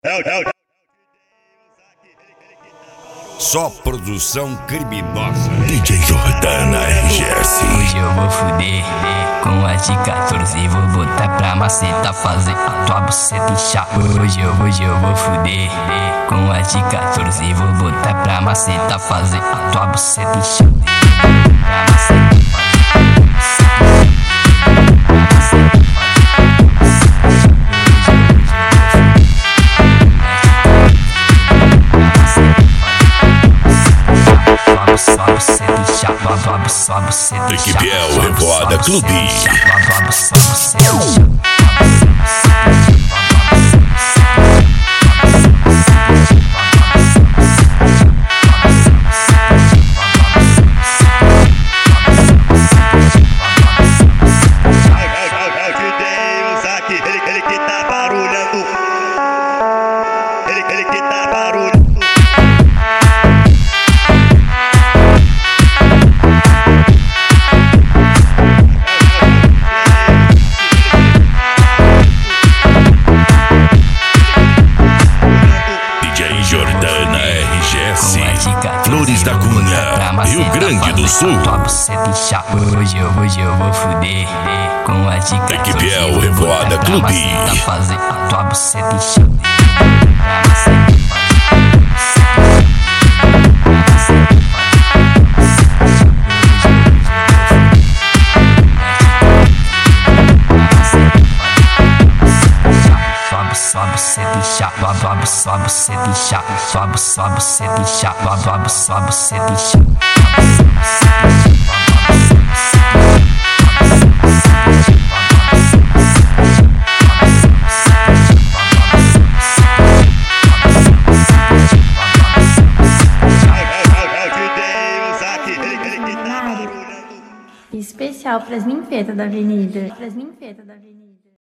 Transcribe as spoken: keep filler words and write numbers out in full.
Só produção criminosa. D J Jordana R G S. Hoje eu vou fuder com a de quatorze e vou botar pra maceta, fazer a tua buceta inchar. Hoje eu, hoje eu vou fuder com a de quatorze e vou botar pra maceta, fazer a tua buceta inchar. Pra maceta, sobe, senta e chapa, sobe, sobe, senta e chapa. Equipe El Revoada Clube. Sobe, sobe, senta e chapa. Ele que tá barulhando, ele, ele que tá barulhando. D J Jordana R G S. Flores da Cunha, Rio Grande do Sul. Hoje eu, hoje eu vou fuder com a de quatorze. Equipe El Revoada Clube. Fazer a tua buceta inchar. Sobe, senta e chapa, sobe, sobe, senta e chapa, sobe, sobe, senta e chapa, sobe, sobe, senta e chapa. Especial pras ninfetas da avenida. Pras ninfetas da avenida.